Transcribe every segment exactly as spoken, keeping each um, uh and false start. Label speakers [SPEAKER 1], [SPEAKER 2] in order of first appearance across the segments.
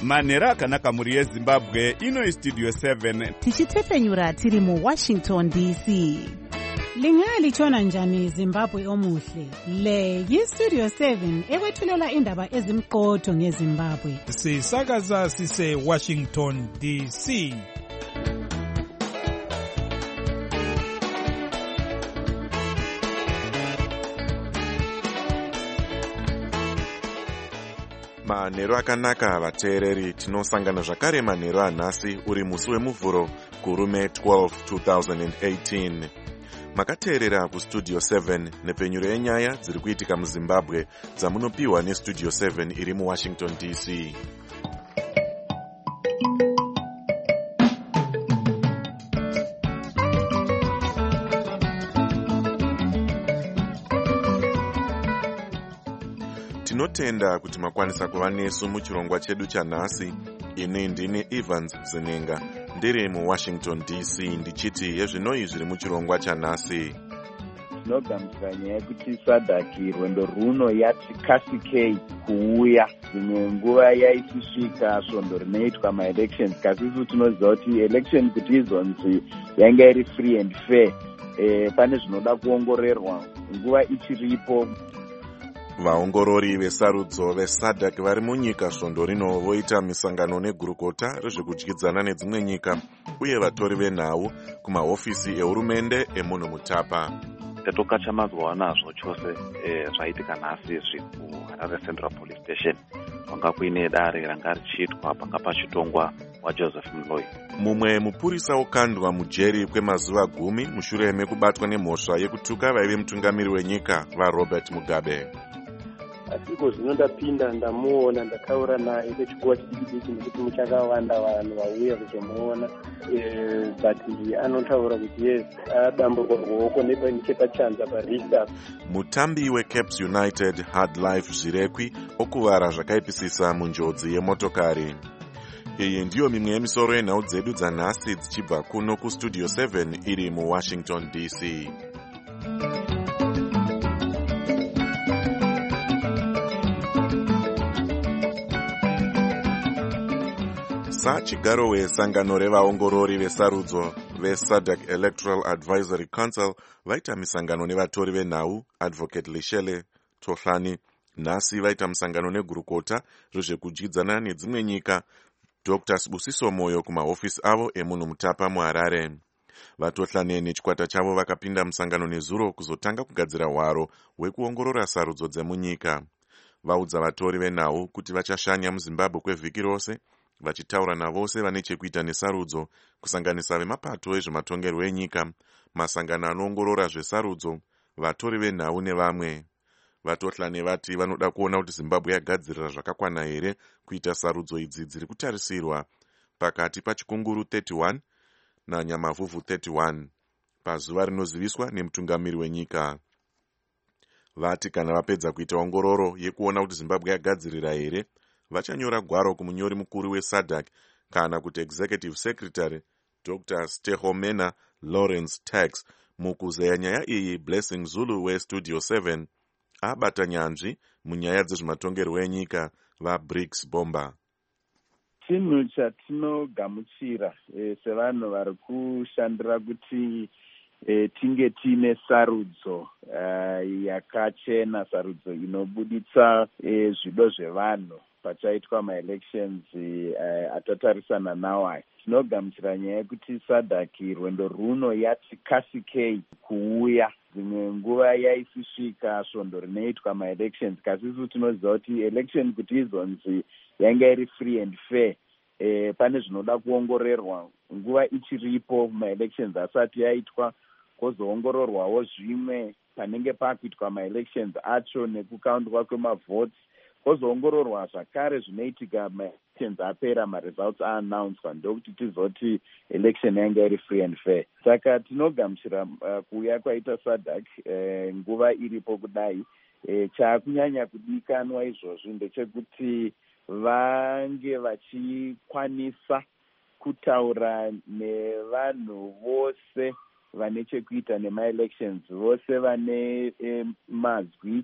[SPEAKER 1] manhero akanaka mhuri yezimbabwe. Ino studio seven
[SPEAKER 2] tichitsepenyura tiri muwashington D C.
[SPEAKER 3] Lingalitshona njani Zimbabwe omuhle? Le yistudio seven ekwethulela indaba ezimqotho ngeZimbabwe.
[SPEAKER 4] Sisakaza sise Washington D C.
[SPEAKER 5] Manhero akanaka vateereri, tinosangana zvakare manhero anhasi uri musi wemuvhuro kurume twelve two thousand eighteen. Makateerera kustudio seven nepenyuro yenyaya dziri kuitika muZimbabwe dzamunopiwa nestudio seven iri muWashington D C. Tinotenda kuti makwanisa kuva nesu muchirongwa chedu chanhasi. Ini ndini Evans Zenenga ndiri muWashington D C ndichiti yezvinoi zviri muchirongwa chanhasi.
[SPEAKER 6] Tinogamuchira nyaya yekuti sadhaki rwendo runo yati kasikei kuuya. Dzimwe nguva yaisisvika svondo rinoitwa maelections, kasisu tinoziva kuti election kuti izonzi yanga iri free and fair. E, pane zvinoda kuongororwa nguva ichiripo.
[SPEAKER 5] Vaongorori vesarudzo vesadhak vari munyika svondo rino voita misangano negurukota rezvekudyidzana nedzimwe nyika uye vatori venhau kumahofisi ehurumende emunhu mutapa.
[SPEAKER 7] Chatoka chamazuva anazvo chose zvaitika nhasi izvi kuHarare Central Police Station kwanga kuine dare ranga richiitwa panga pachitongwa waJoseph Mloi.
[SPEAKER 5] Mumwe mupurisa okandwa mujeri kwemazuva gumi mushure mekubatwa nemhosva yekutuka vaive mutungamiri wenyika vaRobert Mugabe.
[SPEAKER 8] Asiko zvino ndapinda ndamuona ndataura naye nechikuwa chidiki nekuti muchakawanda vanhu vauya kuzomuona, but anotaura kuti yes adamburwa ruoko nechepachanza parista.
[SPEAKER 5] Mutambi weCaps United Hard Life Zvirekwi okuvara zvakaipisisa munjodzi yemotokari. Iyi ndiyo mimwe yemisoro yenhau dzedu dzanhasi dzichibva kuno kustudio seven iri muWashington D C. Sachigaro wesangano revaongorori vesarudzo veSADC Electoral Advisory Council vaita misangano nevatori venhau Advocate Lishele Tohlani. Nhasi vaita musangano negurukota rezvekudyidzana nedzimwe nyika Doctor Sibusiso Moyo kumahofisi avo emunhu mutapa muHarare. Vatohlani nechikwata chavo vakapinda musangano nezuro kuzotanga kugadzira hwaro hwekuongorora sarudzo dzemunyika. Vaudza vatori venhau kuti vachashanya muZimbabwe kwevhiki rose, vachitaura navose vane chekuita nesarudzo kusanganisa vemapato ezvematongerwo enyika, masangano anoongorora zvesarudzo, vatori venhau nevamwe. Vatohlani vati vanoda kuona kuti Zimbabwe yagadzirira zvakakwana here kuita sarudzo idzi dziri kutarisirwa pakati pachikunguru thirty-one nanyamavhuvhu thirty-one pazuva rinoziviswa nemutungamiri wenyika. Vati kana vapedza kuita ongororo yekuona kuti Zimbabwe yagadzirira here, vachanyora gwaro kumunyori mukuru weSADC kana kuti Executive Secretary Doctor Stehomena Lawrence Tax. Mukuzeya nyaya iyi Blessing Zulu weStudio seven abata nyanzvi munyaya dzezvematongerwo enyika vaBriggs Bomba.
[SPEAKER 6] Chinhu chatinogamuchira e, sevanhu vari kushandira kuti e, tinge tiine sarudzo uh, yakachena, sarudzo inobuditsa e, zvido zvevanhu pachaitwa maelections uh, atatarisana nawo aya. Tinogamuchira nyaya yekuti sadhaki rwendo runo yati kasikei kuuya. Dzimwe nguva yaisisvika svondo rinoitwa maelections, kasisu tinoziva kuti election kuti izonzi yanga iri free and fair. E, pane zvinoda kuongororwa nguva ichiripo maelections asati yaitwa, kozoongororwawo zvimwe panenge pakuitwa maelections acho nekukauntwa kwemavotes, kozoongororwa zvakare zvinoitika maelections apera maresults aannounced, ndokuti tizoti election yanga iri free and fair. Saka tinogamuchira uh, kuuya kwaita SADC uh, nguva iripo kudai. E, chakunyanya kudikanwa izvozvi ndechekuti vange vachikwanisa kutaura nevanhu vose vane chekuita nemaelections, vose vane e, mazwi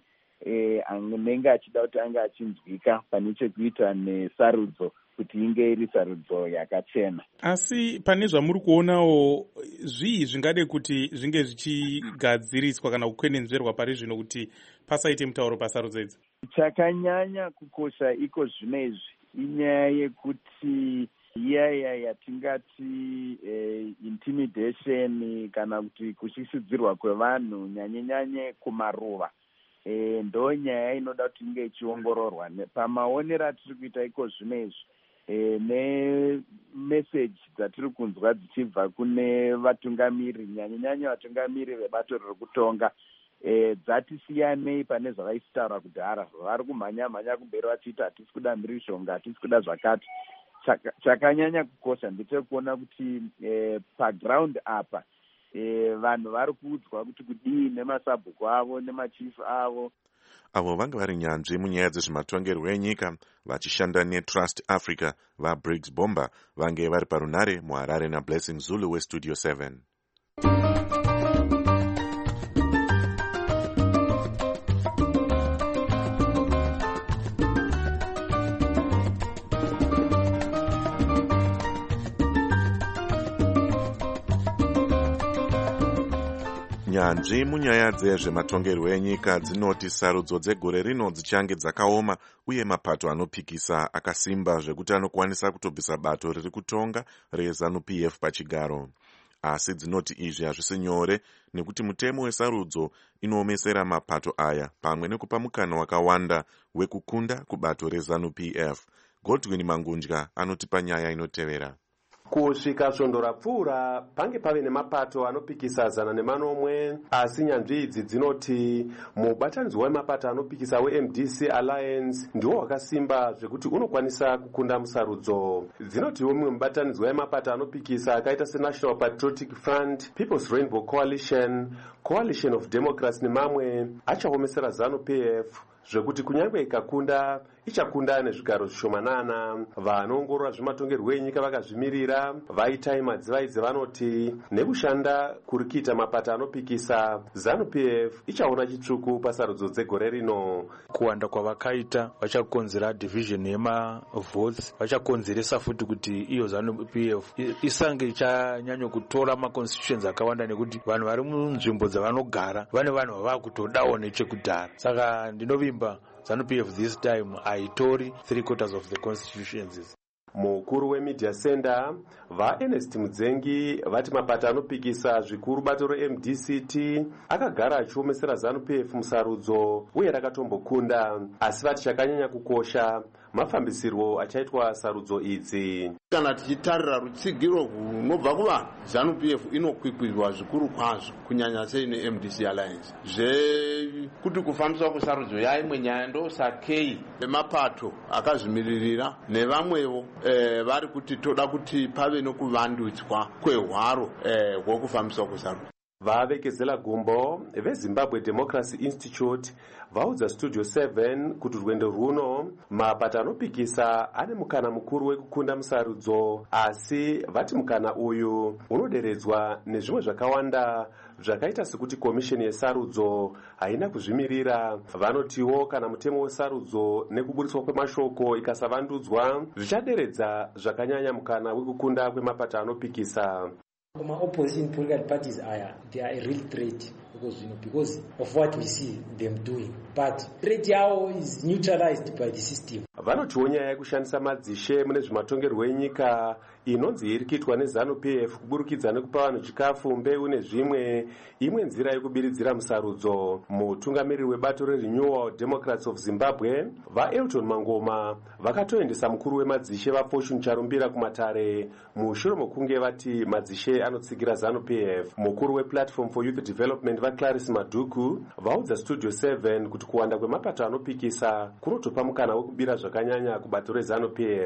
[SPEAKER 6] e, anenge achida kuti anga achinzwika pane chekuita nesarudzo kuti inge iri sarudzo yakachena.
[SPEAKER 9] Asi pane zvamuri kuonawo zvii zvingade kuti zvinge zvichigadziriswa kana kukwenenzverwa pari zvino kuti pasaite mutauro pasarudzo idzi?
[SPEAKER 6] Chakanyanya kukosha iko zvino izvi inyaya yekuti iyaya yatingati eh, intimidation kana kuti kushishiridzirwa kwevanhu nyanye-nyanye kumaruva. E, ndo nyaya inoda kuti inge ichiongororwa. Pamaonero atiri kuita iko zvino izvi e, nemeseji dzatiri kunzwa dzichibva kune vatungamiri nyanye-nyanye vatungamiri vebato riri kutonga e, dzatisiyanei pane zvavaisitaura kudhara. Vari kumhanya-mhanya kumberi vachiita hatisi kuda mhirizhonga, hatisi kuda zvakati. Chakanyanya kukosha ndechekuona kuti e, paground apa e, vanhu vari kuudzwa kuti kudii nemasabhuku avo nemachifu avo.
[SPEAKER 5] Avo vanga vari nyanzvi munyaya dzezvematongerwo enyika vachishanda neTrust Africa vaBriggs Bomba vange vari parunare muHarare naBlessing Zulu weStudio seven. Nyanzvi munyaya dzezvematongerwo enyika dzinoti sarudzo dzegore rino dzichange dzakaoma uye mapato anopikisa akasimba zvekuti anokwanisa kutobvisa bato riri kutonga reZANU-P F pachigaro. Asi dzinoti izvi hazvisi nyore nekuti mutemo wesarudzo inoomesera mapato aya pamwe nekupa mukana wakawanda wekukunda kubato reZANU-P F. Godwin Mangunja anotipa nyaya inotevera.
[SPEAKER 10] Kusvika svondo rapfuura pange pave nemapato anopikisa zana nemanomwe, asi nyanzvi idzi dzinoti mubatanidzwa wemapato anopikisa weM D C Alliance ndiwo wakasimba zvekuti unokwanisa kukunda musarudzo. Dzinotiwo mumwe mubatanidzwa wemapato anopikisa akaita seNational Patriotic Front, People's Rainbow Coalition, Coalition of Democrats nemamwe achaomesera ZANU-P F zvekuti kunyange ikakunda ichakunda nezvigaro zvishomanana. Vanoongorora zvematongerwo enyika vakazvimirira vaita madzivaidzi vanoti nekushanda kuri kuita mapato anopikisa ZANU-P F ichaona chitsvuku pasarudzo dzegore rino.
[SPEAKER 11] Kuwanda kwavakaita vachakonzera division yemavotes, vachakonzeresa futi kuti iyo ZANU-P F isange ichanyanya kutora maconstitutions akawanda nekuti vanhu vari munzvimbo dzavanogara vane vanhu vava kutodawo nechekudhara. Saka ndinovimba ZANU-P F this time aitori three quarters of the constitutions.
[SPEAKER 10] Mukuru wemedia center vaErnest Mudzengi vati mapato anopikisa zvikuru bato reM D C T akagara achiomesera ZANU-P F musarudzo uye rakatombokunda, asi vati chakanyanya kukosha mafambisirwo achaitwa sarudzo idzi.
[SPEAKER 12] Kana tichitarira rutsigiro runobva kuvanhu, ZANU-P F inokwikwirwa zvikuru kwazvo kunyanya sei neM D C Alliance. Zvekuti kufambiswa kwesarudzo yaimwe nyaya ndosakei vemapato akazvimiririra nevamwewo e, vari kuti toda kuti pave nokuvandudzwa kwehwaro hwokufambiswa e, kwesarudzo.
[SPEAKER 10] Vavekezela gumbo veZimbabwe Democracy Institute vaudza Studio seven kuti rwendo runo mapato anopikisa ane mukana mukuru wekukunda musarudzo, asi vati mukana uyu unoderedzwa nezvimwe zvakawanda zvakaita sekuti komisheni yesarudzo haina kuzvimirira. Vanotiwo kana mutemo wesarudzo nekuburiswa kwemashoko ikasavandudzwa zvichaderedza zvakanyanya mukana wekukunda kwemapato anopikisa.
[SPEAKER 13] My opposition political parties are they are a real threat because you know because of what we see them doing, but threat yao is neutralized by the system.
[SPEAKER 10] Vanotiwo nyaya yekushandisa madzishe mune zvematongerwo enyika inonzi iri kuitwa neZANU-P F kuburikidza nekupa vanhu chikafu, mbeu nezvimwe, imwe nzira yekubiridzira musarudzo. Mutungamiriri webato reRenewal Democrats of Zimbabwe vaElton Mangoma vakatoendesa mukuru wemadzishe vaFortune Charumbira kumatare mushure mokunge vati madzishe anotsigira ZANU-P F. Mukuru wePlatform for Youth Development vaClarice Maduku vaudza Studio seven kuti kuwanda kwemapato anopikisa kunotopa mukana wekubira zvakanyanya kubato reZANU-P F.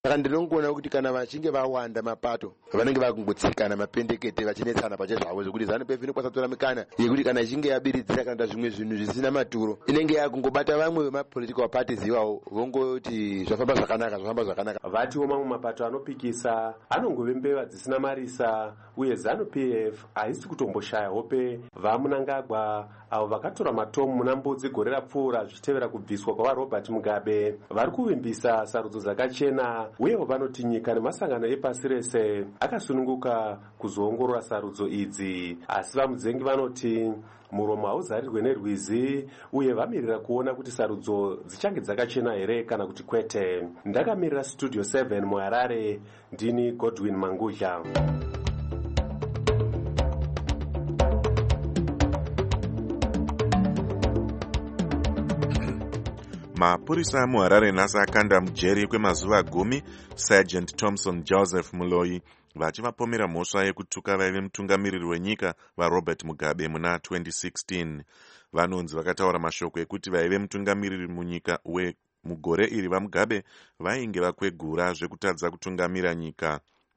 [SPEAKER 14] saka ndinongoona kuti kana vachinge vawanda mapato vanenge vakungotsikana mapendekete vachinetsana pachezvavo zvokuti ZANU P F inokwanisa kutora mikana yekuti kana ichinge yabiridzira kana zvimwe zvinhu zvisina maturo inenge yakungobata vamwe vemapolitical parties iwawo vongoti zvafamba zvakanaka zvafamba zvakanaka.
[SPEAKER 10] Vatiwo mamwe mapato anopikisa anongove mbeva dzisina marisa uye ZANU P F haisi kutomboshaya hope. VaMunangagwa avo vakatora matomu muna Mbudzi gore rapfuura zvichitevera kubviswa kwaRobert Mugabe vari kuvimbisa sarudzo dzakachena uyewo vanoti nyika nemasangano epasi rese akasununguka kuzoongorora sarudzo idzi, asi vamudzengi vanoti muromo hauzarirwe nerwizi uye vamirira kuona kuti sarudzo dzichange dzakachena here kana kuti kwete. Ndakamirira Studio seven muHarare, ndini Godwin Mangudya.
[SPEAKER 5] Mapurisa muHarare nhasi akanda mujeri kwemazuva gumi Sergeant Thompson Joseph Muloyi vachivapomera mhosva yekutuka vaive mutungamiriri wenyika vaRobert Mugabe muna twenty sixteen. Vanonzi vakataura mashoko ekuti vaive mutungamiriri munyika mugore iri vaMugabe vainge vakwegura zvekutadza kutungamira nyika,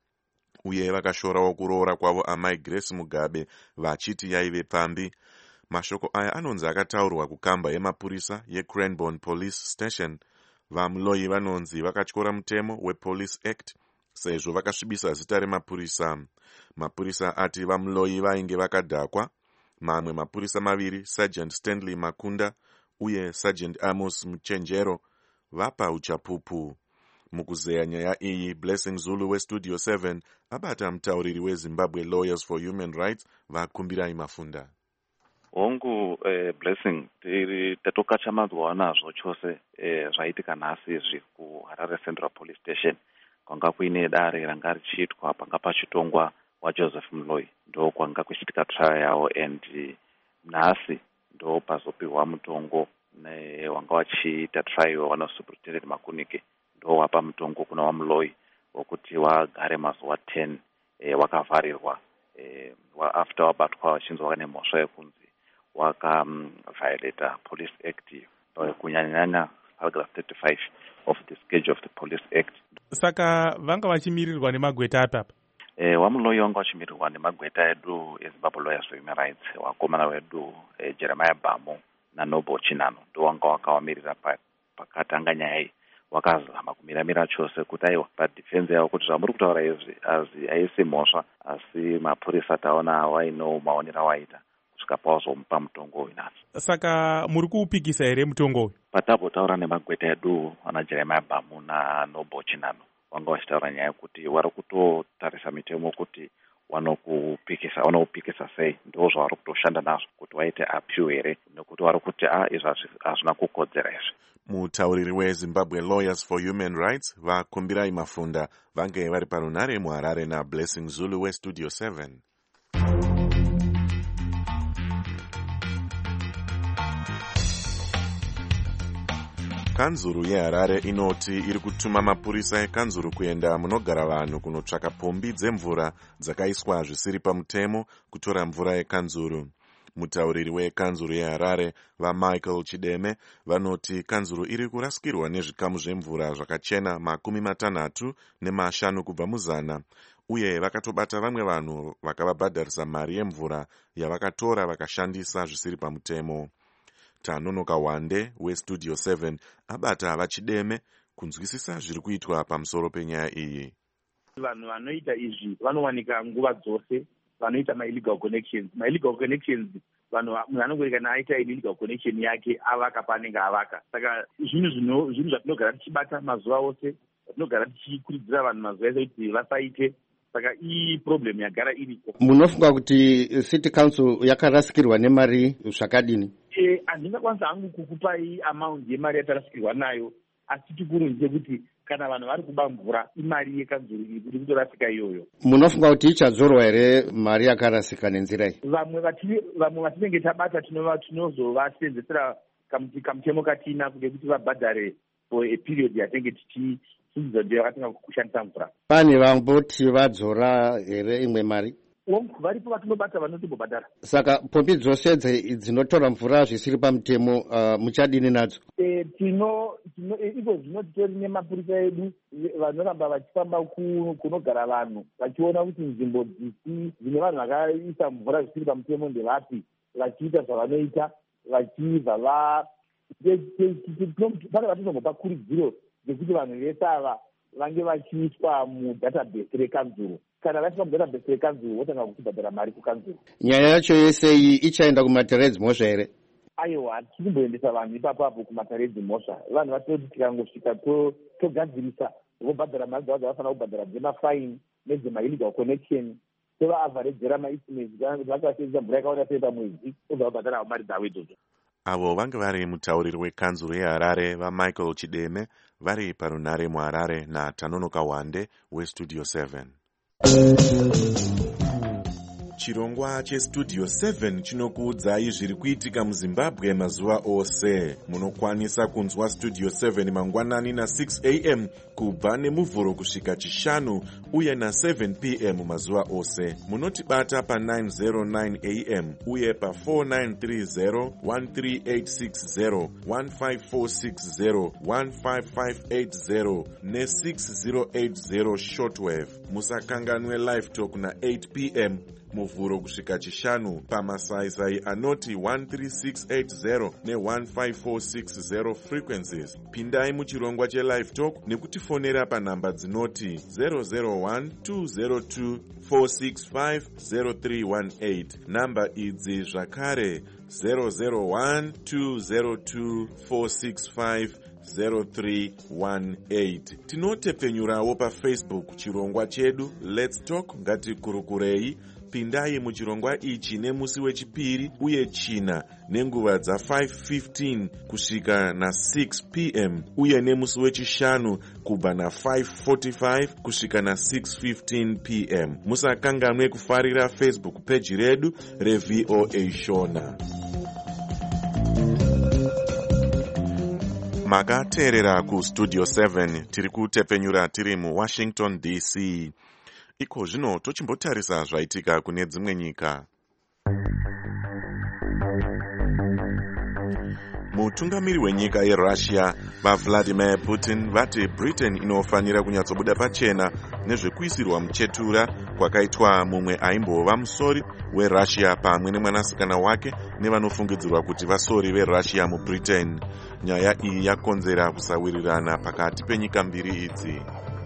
[SPEAKER 5] uye vakashorawo kuroora kwavo amai Grace Mugabe vachiti yaive pambi. Mashoko aya anonzi akataurwa kukamba yemapurisa yeCranbourne Police Station. VaMuloyi vanonzi vakatyora mutemo wePolice Act sezvo vakasvibisa zita remapurisa. Mapurisa ati VaMuloyi vainge vakadhakwa. Mamwe mapurisa maviri, Sergeant Stanley Makunda uye Sergeant Amos Mchenjero, vapa uchapupu. Mukuzeya nyaya iyi, Blessing Zulu weStudio seven abata mutauriri weZimbabwe Lawyers for Human Rights vakumbirai mafunda.
[SPEAKER 7] Hongu eh, Blessing tiri tatokacha mazuva anazvo chose eh, zvaitika nhasi izvi kuHarare Central Police Station kwanga kuine dare ranga richiitwa panga pachitongwa waJoseph Muloyi, ndo kwanga kuchiitika trial yawo, and nhasi ndo pazopiwa mutongo wanga wachiita trial wana Superintendent Makunike, ndo wapa mutongo kuna waMuloyi wokuti wagare mazuva ten eh, wakavharirwa eh, wa after wabatwa wachinzwa vane mhosva yekunzi waka um, violate Police Act uh, kunyanyanya paragraph thirty-five of the schedule of the Police Act.
[SPEAKER 9] Saka vanga vachimirirwa nemagweta apapa?
[SPEAKER 7] Eh, waMuloyi wanga vachimirirwa nemagweta edu eZimbabwe Lawyers for Human Rights, wakomana wedu eh, Jeremiah Bamo naNoble Chinano ndo wanga wakawamirira pakatanga nyaya iyi. Wakazama kumiramira chose kuti aiwa padefense yavo kuti zvamuri kutaura izvi haisi mhosva, asi mapurisa taona waino maonera waita kusvika pawazomupa mutongo uyu nhasi.
[SPEAKER 9] Saka muri kuupikisa here mutongo uyu?
[SPEAKER 7] Patabhotaura nemagweta edu ana Jeremiah Bamo naNoble Chinano vanga vachitaura nyaya yekuti vari kutotarisa mitemo kuti vanokupikisa vanokupikisa sei, ndo zvavari kutoshanda nazvo kuti waite appeal here, nekuti vari kuti a izvi hazvina kukodzera izvi.
[SPEAKER 5] Mutauriri weZimbabwe Lawyers for Human Rights vakumbirai mafunda vange vari parunhare muHarare naBlessing Zulu weStudio seven. Kanzuru yeHarare inoti iri kutuma mapurisa ekanzuru kuenda munogara vanhu kunotsvaka pombi dzemvura dzakaiswa zvisiri pamutemo kutora mvura yekanzuru. Mutauriri wekanzuru yeHarare vaMichael Chideme vanoti kanzuru iri kurasikirwa nezvikamu zvemvura zvakachena makumi matanhatu nemashanu kubva muzana, uye vakatobata vamwe vanhu vakavabhadharisa mari yemvura yavakatora vakashandisa zvisiri pamutemo. Tanonoka Wande weStudio seven abata vaChideme kunzwisisa zviri kuitwa pamusoro penyaya iyi.
[SPEAKER 6] Vanhu vanoita izvi vanowanika nguva dzose, vanoita ma-illegal connections. Ma-illegal connections, vanhu vanongori kana aita illegal connection yake avaka paanenge avaka. Saka zvinhu zvino zvinhu zvatinogara tichibata mazuva ose, tinogara tichikurudzira vanhu mazuva ese kuti vasaite. Saka iyi problem yagara iriko.
[SPEAKER 15] Munofunga kuti City Council yakarasikirwa nemari zvakadini?
[SPEAKER 6] Eh, handingakwanisa hangu kukupai amount yemari yatarasikirwa nayo, asi chikuru ndechekuti kana vanhu vari kuba mvura imari yekanzuru iri kuti kutorasika iyoyo.
[SPEAKER 15] Munofunga kuti ichadzorwa here mari yakarasika nenzira iyi?
[SPEAKER 6] Vamwe vamwe vatinenge tabata tinozovasenzesera kamutemo katina kuti kuti vabhadhare for a period yatinenge tichi vatinga kushandisa mvura.
[SPEAKER 15] Pane vamboti vadzora here imwe mari?
[SPEAKER 6] Varipo vatinobata vanotimbobhadhara.
[SPEAKER 15] Saka pombi dzose dzinotora mvura zvisiri pamutemo uh, muchadini nadzo?
[SPEAKER 6] E, tino
[SPEAKER 16] iko zvino titori nemapurisa edu vanoramba vachifamba kunogara vanhu vachiona kuti nzvimbo dzisi dzine vanhu vakaisa mvura zvisiri pamutemo ndevapi, vachiita zvavanoita vachibva va pane vatinongopa kuridziro dzekuti vanhu vese ava vange vachiiswa mudatabase rekanzuro. Kana vaiswa mudatabase rekanzuro votanga kuchibhadhara mari kukanzuro.
[SPEAKER 15] Nyaya yacho yese iyi ichaenda kumateredzi mhosva here?
[SPEAKER 16] Aiwa, tichimboendesa vanhu ipapapo kumateredzi mhosva. Vanhu vatoti tikangosvika togadzirisa vobhadhara mari dzavo dzavafanira kubhadhara dzemafaini nedzemaillegal connection, tovaavharedzera maestimate kana kuti vakavasenzesa mvura yakawanda sei pamwedzi obva vabhadhara mari dzavo idzodzo.
[SPEAKER 5] Avo vange vari mutauriri wekanzuro yeHarare vaMichael Chideme vari parunhare muHarare naTanonoka Wande weStudio seven. Chirongwa cheStudio seven chinokuudzai zviri kuitika muZimbabwe mazuva ose. Munokwanisa kunzwa Studio seven mangwanani na six a m kubva nemuvhuro kusvika chishanu uye na seven p m mazuva ose. Munotibata pa nine oh nine a m uye pa four nine three zero, one three eight six zero, one five four six zero, one five five eight zero ne six zero eight zero shortwave. Musakanganwe live talk na eight p m muvhuro kusvika chishanu pamasaisai anoti one three six eight zero ne one five four six zero frequencies. Pindai muchirongwa chelive talk nekutifonera panhamba dzinoti zero zero one two zero two four six five zero three one eight. Namba idzi zvakare zero zero one two zero two four six five zero three one eight. Tinotepfenyurawo paFacebook chirongwa chedu Let's Talk ngatikurukurei. Pindai muchirongwa ichi nemusi wechipiri uye china nenguva dza five fifteen kusvika na six p m uye nemusi wechishanu kubva na five forty-five kusvika na six fifteen p m. Musakanganwe kufarira Facebook page redu reV O A Shona. Makateerera kuStudio seven tiri kutepfenyura tiri muWashington D C. Iko zvino tochimbotarisa zvaitika kune dzimwe nyika. Mutungamiri wenyika yeRussia vaVladimir Putin vati Britain inofanira kunyatsobuda pachena nezvekuisirwa muchetura kwakaitwa mumwe aimbova musori weRussia pamwe nemwanasikana wake nevanofungidzirwa kuti vasori veRussia muBritain. Nyaya iyi yakonzera kusawirirana pakati penyika mbiri idzi.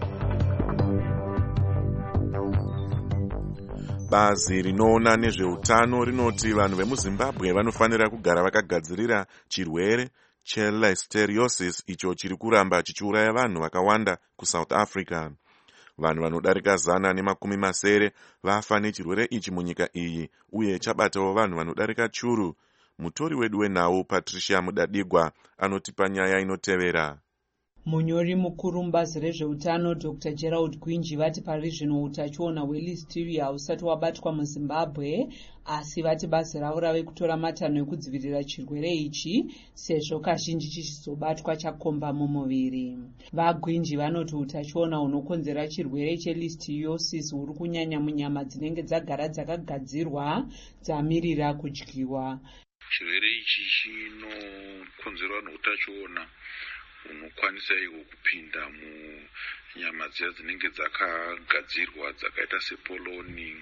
[SPEAKER 5] Bazi rinoona nezveutano rinoti vanhu vemuZimbabwe vanofanira kugara vakagadzirira chirwere chelisteriosis icho chiri kuramba chichiuraya vanhu vakawanda kuSouth Africa. Vanhu vanodarika zana nemakumi masere vafa nechirwere ichi munyika iyi uye chabatawo vanhu vanodarika churu. Mutori wedu wenhau Patricia Mudadigwa anotipa nyaya inotevera.
[SPEAKER 17] Munyori mukuru mubazi rezveutano Doctor Gerald Gwinji vati pari zvino utachiona hwelisteria husati wabatwa muZimbabwe, asi vati bazi ravo rave kutora matanho ekudzivirira chirwere ichi sezvo kazhinji chichizobatwa chakomba mumuviri. VaGwinji vanoti utachiona hunokonzera chirwere chelisteriosis huri kunyanya munyama dzinenge dzagara dzakagadzirwa dzamirira kudyiwa.
[SPEAKER 18] Chirwere ichi chinokonzerwa neutachiona unokwanisa iwo kupinda munyama dziya dzinenge dzakagadzirwa dzakaita sepoloni,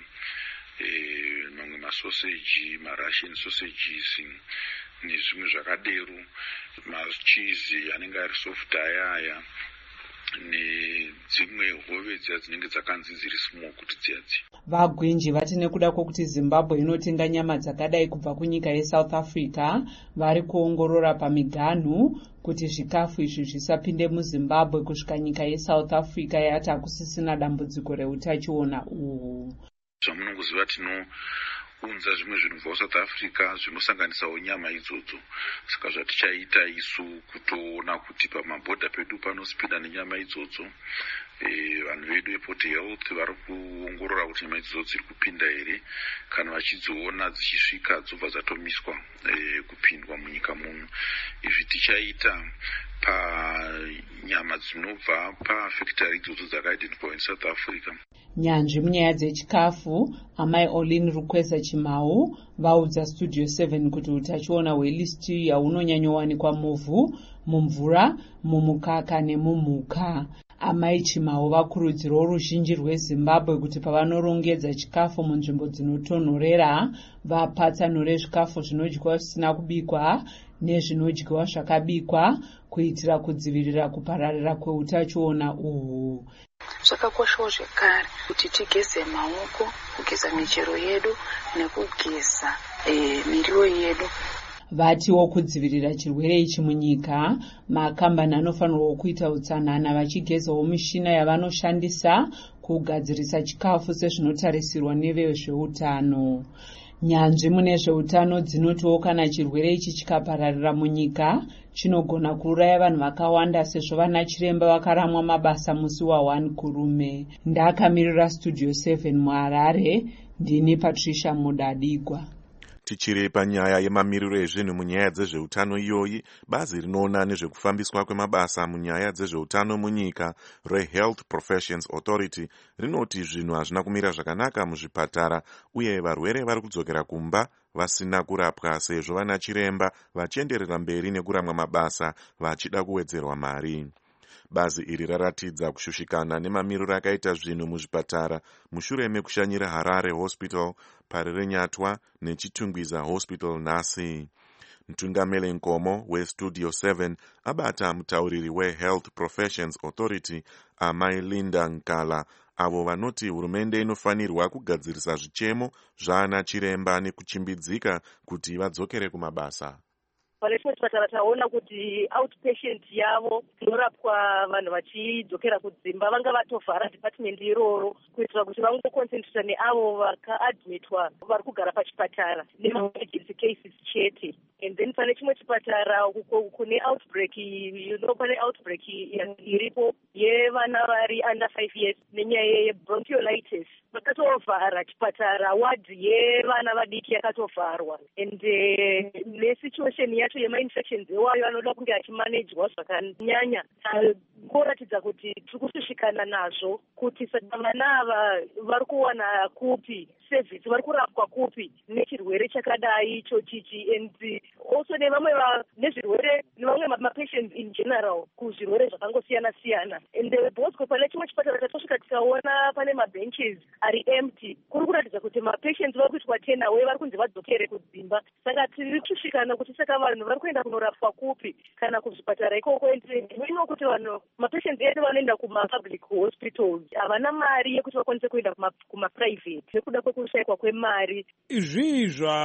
[SPEAKER 18] eh, mamwe masoseji, marussian sausages nezvimwe zvakadero, machizi anenge ari soft ayaya nedzimwe hove dziya dzinenge dzakanzi dziri smoked dziyadzi.
[SPEAKER 17] VaGwinji vati nekuda kwokuti Zimbabwe inotenga nyama dzakadai kubva kunyika yeSouth Africa, vari kuongorora pamiganhu kuti zvikafu izvi zvisapinde muZimbabwe kusvika nyika yeSouth Africa yati hakusisina dambudziko reutachiona uhu.
[SPEAKER 18] Zvamunongoziva tinounza zvimwe zvinhu kubva kuSouth Africa zvinosanganisawo nyama idzodzo. Saka zvatichaita isu kutoona kuti pamabhodha pedu panosipinda nenyama idzodzo. Eh, vanhu vedu vePort Health vari kuongorora kuti nyama idzodzo dziri kupinda here. Kana vachidziona dzichisvika dzobva dzatomiswa eh, kupindwa munyika muno. Izvi tichaita panyama dzinobva pafactory idzodzo dzakaidentifiwa in South Africa.
[SPEAKER 17] Nyanzvi munyaya dzechikafu, amai Olin Rukwesa Chimau vaudza Studio seven kuti utachiona hwelisteria hunonyanyowanikwa muvhu, mumvura, mumukaka nemumhuka. Amai Chimau vakurudzirawo ruzhinji rweZimbabwe kuti pavanorongedza chikafu munzvimbo dzinotonhorera vapatsanure zvikafu zvinodyiwa zvisina kubikwa nezvinodyiwa zvakabikwa kuitira kudzivirira kupararira kweutachiona uhwu.
[SPEAKER 19] Zvakakoshawo zvekare kuti tigeze maoko, kugeza michero yedu nekugeza e, miriwo yedu.
[SPEAKER 17] Vatiwo kudzivirira chirwere ichi munyika, makambani anofanirwa kuita utsanana vachigezawo mishina yavanoshandisa kugadzirisa chikafu sezvinotarisirwa nevezveutano. Nyanzvi mune zveutano dzinotiwo kana chirwere ichi chikapararira munyika chinogona kuuraya vanhu vakawanda sezvo vana chiremba vakaramwa mabasa musi wa1 kurume. Ndakamirira Studio seven muHarare, ndini Patricia Mudadigwa.
[SPEAKER 5] Tichiri panyaya yemamiriro ezvinhu munyaya dzezveutano iyoyi, bazi rinoona nezvekufambiswa kwemabasa munyaya dzezveutano munyika reHealth Professions Authority rinoti zvinhu hazvina kumira zvakanaka muzvipatara uye varwere vari kudzokera kumba vasina kurapwa sezvo vana chiremba vachienderera mberi nekuramwa mabasa vachida kuwedzerwa mari. Bazi iri raratidza kushushikana nemamiriro akaita zvinhu muzvipatara mushure mekushanyira Harare Hospital, Parirenyatwa neChitungwiza Hospital nhasi. Mtungamele Nkomo weStudio seven abata mutauriri weHealth Professions Authority amai Linda Nkala avo vanoti hurumende inofanirwa kugadzirisa zvichemo zvana chiremba nekuchimbidzika kuti vadzokere kumabasa.
[SPEAKER 20] Pane chimwe chipatara taona kuti outpatient yavo inorapwa vanhu vachidzokera kudzimba vanga vatovhara department iroro kuitira kuti vangoconcentrata neavo vakaadmitwa vari kugara pachipatara nemaemergency cases chete. And then pane chimwe chipatara kune outbreak, you know, pane outbreak iripo yevana vari under five years nenyaya yebronchiolitis. Vakatovhara chipatara, wadhi yevana vadiki yakatovharwa. And uh, nesituation yacho yemainfections ewayo anoda kunge achimanejwa zvakanyanya. Ngoratidza kuti tiri kushushikana nazvo kuti saka vana ava vari kuwana kupi service, vari kurapwa kupi nechirwere chakadai icho chichi, and also nevamwe nezvirwere nevamwe mapatients in general kuzvirwere zvakangosiyana siyana. And Bosco pane chimwe chipatara tatosvika tikaona pane mabenches ari empty, kuri kuratidza kuti mapatients vari kuitwa ten away vari kunzi vadzokere kudzimba. Saka tiri kushushikana kuti saka vanhu vari kuenda kunorapwa kupi kana kuzvipatara ikoko. Ndinoona kuti vanhu mapatients edu vanoenda kumapublic hospitals havana mari yekuti vakwanise kuenda kumaprivate nekuda kwekushayikwa kwemari.
[SPEAKER 4] Izvi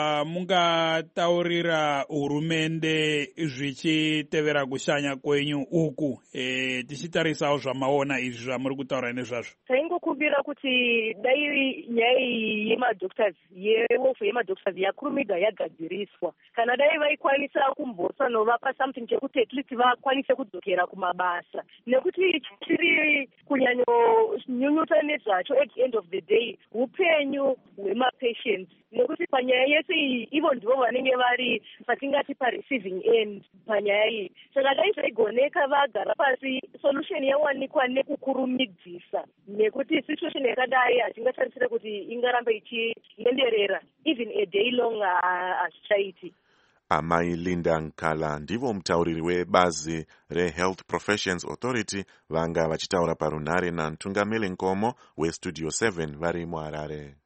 [SPEAKER 4] zvamungataurira hurumende zvichitevera kushanya kwenyu uku, e, tichitarisawo zvamaona izvi zvamuri kutaura nezvazvo?
[SPEAKER 20] Taingokumbira kuti dai nyaya yemadoctors yewofu yemadoctors yakurumidza yagadziriswa, kana dai vaikwanisa kumbosanovapa something chekuti at least vakwanise kudzokera kumabasa, nekuti chiri kunyanyonyunyuta nezvacho at the end of the day upenyu hwemapatients, nekuti panyaya yese iyi ivo ndivo vanenge vari patingati pareceiving end panyaya iyi. Saka dai zvaigoneka vagara pasi solution yawanikwa nekukurumidzisa, nekuti situation yakadai hatingatarisire kuti ingarambe ichienderera even a day long hazvichaiti.
[SPEAKER 5] Amai Linda Nkala ndivo mutauriri webazi reHealth Professions Authority vanga vachitaura parunhare naMtungamele Nkomo weStudio seven vari muHarare.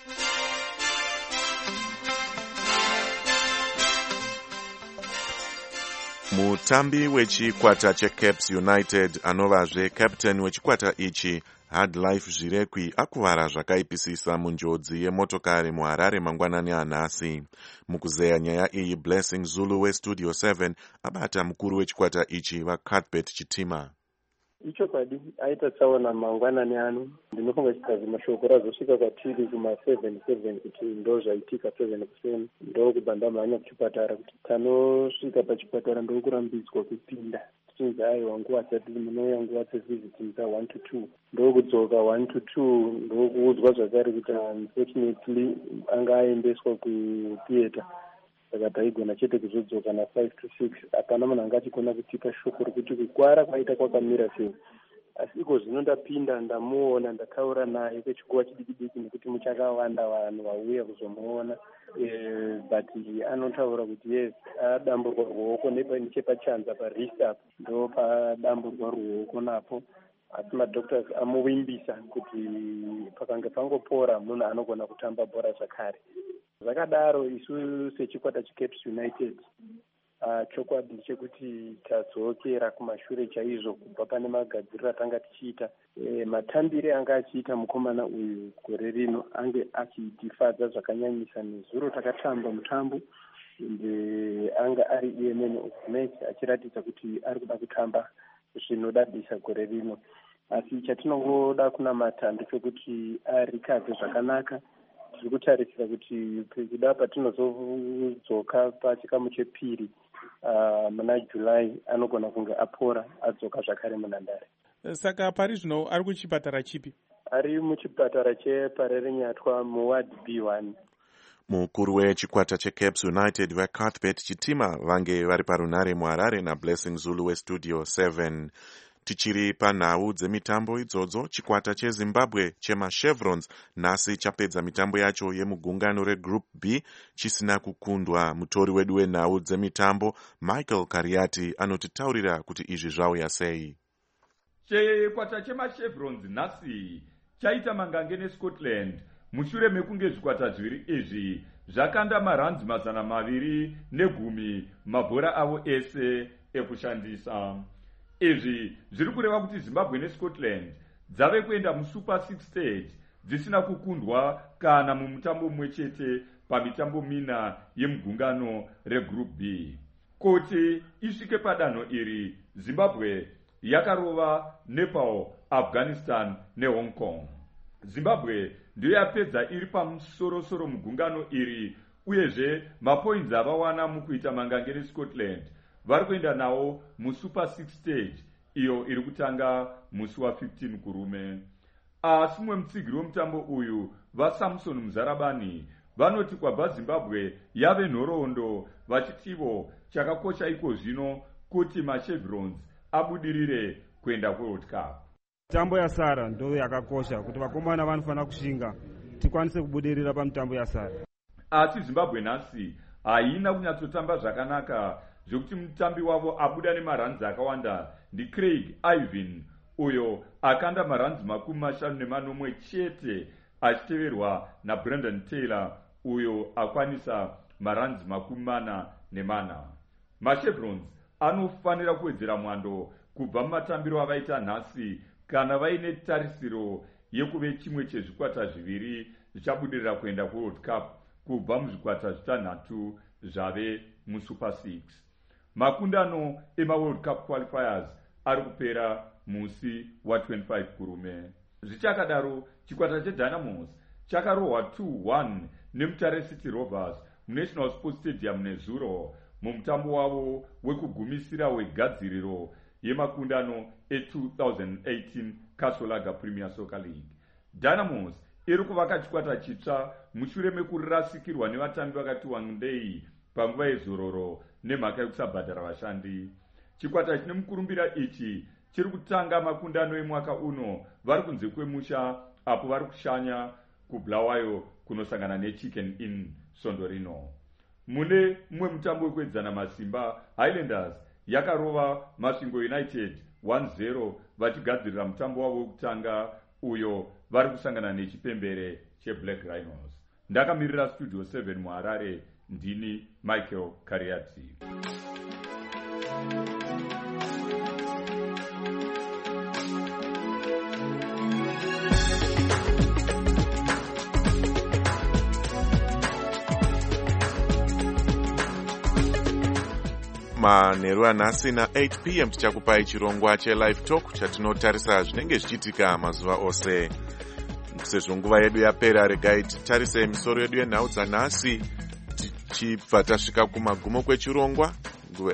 [SPEAKER 5] Mutambi wechikwata cheCaps United anovazve captain wechikwata ichi Hardlife Zvirekwi akuvara zvakaipisisa munjodzi yemotokari muHarare mangwanani anhasi. Mukuzeya nyaya iyi Blessing Zulu weStudio seven abata mukuru wechikwata ichi vaCuthbert Chitima.
[SPEAKER 8] Ichokwadi aita tsaona mangwanani ano, ndinofunga chikazi mashoko razosvika kwatiri kuma seven seven kuti ndo zvaitika seven percent ndo kubanda mhanya kuchipatara kuti tanosvika pachipatara ndo kurambidzwa kupinda tichinzi aiwa nguva dzati munouya nguva dzevhiziti dza one to two ndo kudzoka one to two ndo kuudzwa zvakare kuti unfortunately anga aendeswa kutheatre. Saka taigona chete kuzodzoka na five to six. Hapana munhu anga achikona kutipa shoko rokuti kukwara kwaita kwakamira sei. asi iko zvino ndapinda ndamuona ndataura naye kwechikuva chidiki diki nekuti muchakawanda vanhu vauya kuzomuona but anotaura kuti yes adamburwa ruoko nechepachanza parist up ndo padamburwa ruoko napo, asi madoctors amuvimbisa kuti pakange pangopora munhu anogona kutamba bhora zvakare. Zvakadaro isu sechikwata cheCaps United Uh, chokwadi chekuti tadzokera kumashure chaizvo kubva pane magadziriro atanga tichiita. E, matambire anga achiita mukomana uyu gore rino ange achitifadza zvakanyanyisa. Nezuro takatamba mutambo ende anga ari iye man of the match achiratidza kuti ari kuda kutamba zvinodadisa gore rino, asi chatinongoda kunamata ndechekuti arikadze zvakanaka. Tiri kutarisira kuti kuda patinozodzoka pachikamu chepiri uh, muna July anogona kunge apora adzoka zvakare munhandare.
[SPEAKER 9] Saka pari zvino ari kuchipatara chipi?
[SPEAKER 8] Ari muchipatara cheParere Nyatwa muward B one.
[SPEAKER 5] Mukuru wechikwata cheCaps United vaCuthbert Chitima vange vari parunare muHarare naBlessing Zulu weStudio seven. Tichiri panhau dzemitambo idzodzo, chikwata cheZimbabwe chemaChevrons nhasi chapedza mitambo yacho yemugungano reGroup B chisina kukundwa. Mutori wedu wenhau dzemitambo Michael Kariati anotitaurira kuti izvi zvauya sei.
[SPEAKER 21] Chikwata chemaChevrons nhasi chaita mangange neScotland mushure mekunge zvikwata zviviri izvi zvakanda maranzi mazana maviri negumi mabhora avo ese ekushandisa. Izvi zviri kureva kuti Zimbabwe neScotland dzave kuenda muSuper six stage dzisina kukundwa kana mumutambo mumwe chete pamitambo mina yemugungano reGroup B. Kuti isvike padanho iri, Zimbabwe yakarova Nepal, Afghanistan neHong Kong. Zimbabwe ndiyo yapedza iri pamusorosoro mugungano iri, uyezve mapoints avawana mukuita mangange neScotland vari kuenda nawo muSuper six stage iyo iri kutanga musi wa15 kurume. Asi mumwe mutsigiri wemutambo uyu vaSamson Muzarabani vanoti kwabva Zimbabwe yave nhoroondo, vachitivo chakakosha iko zvino kuti maChevrons abudirire kuenda kuWorld Cup.
[SPEAKER 22] Mitambo yasara ndo yakakosha kuti vakomana vanofanira kushinga tikwanise kubudirira pamitambo yasara.
[SPEAKER 21] Asi Zimbabwe nhasi haina kunyatsotamba zvakanaka zvekuti mutambi wavo abuda nemaranzi akawanda ndi Craig Ivan uyo akanda maranzi makumi mashanu nemanomwe chete achiteverwa naBrendan Taylor uyo akwanisa maranzi makumi mana nemana. maChevrons anofanira kuwedzera mwando kubva mumatambiro avaita nhasi kana vaine tarisiro yekuve chimwe chezvikwata zviviri zvichabudirira kuenda kuWorld Cup kubva muzvikwata zvitanhatu zvave muSuper six. Makundano emaWorld Cup qualifiers ari kupera musi wa25 kurume. Zvichakadaro, chikwata cheDynamos chakarohwa two one neMutare City Rovers muNational Sports Stadium nezuro mumutambo wavo wekugumisira wegadziriro yemakundano e2018 Kasolaga Premier Soccer League. Dynamos iri kuvaka chikwata chitsva mushure mekurasikirwa nevatambi vakati wandei panguva yezororo nemhaka yekusabhadhara vashandi. Chikwata chine mukurumbira ichi chiri kutanga makundano emwaka uno vari kunze kwemusha apo vari kushanya kuBulawayo kunosangana neChicken Inn Sondorino. Mune mumwe mutambo wekuedzana masimba, Highlanders yakarova Masvingo United one zero vachigadzirira mutambo wavo wekutanga uyo vari kusangana nechipembere cheBlack Rhinos. Ndakamirira Studio seven muHarare, ndini Michael Kariati.
[SPEAKER 5] manheru anhasi na8 p m tichakupai chirongwa chelive talk chatinotarisa zvinenge zvichiitika mazuva ose. Sezvo nguva yedu yapera, regai titarise misoro yedu yenhau dzanhasi tichibva tasvika kumagumo kwechirongwa. Nguve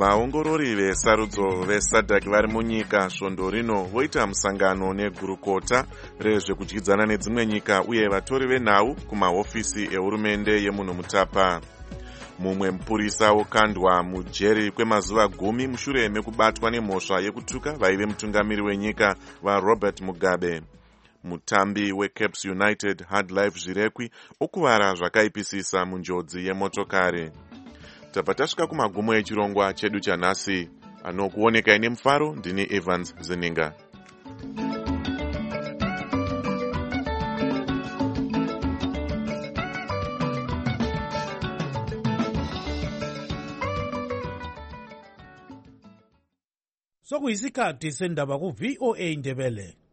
[SPEAKER 5] vaongorori vesarudzo vesadhak vari munyika svondo rino voita musangano negurukota rezvekudyidzana nedzimwe nyika uye vatori venhau kumahofisi ehurumende yemunhu mutapa. Mumwe mupurisa wokandwa mujeri kwemazuva gumi mushure mekubatwa nemhosva yekutuka vaive mutungamiri wenyika vaRobert Mugabe. Mutambi weCaps United Hardlife Zvirekwi okuvara zvakaipisisa munjodzi yemotokari. Tabva tasvika kumagumo echirongwa chedu chanhasi. Anokuoneka ine mufaro ndini Evans Zininga.
[SPEAKER 1] Sokuyisikhathi sendaba ku V O A Ndebele.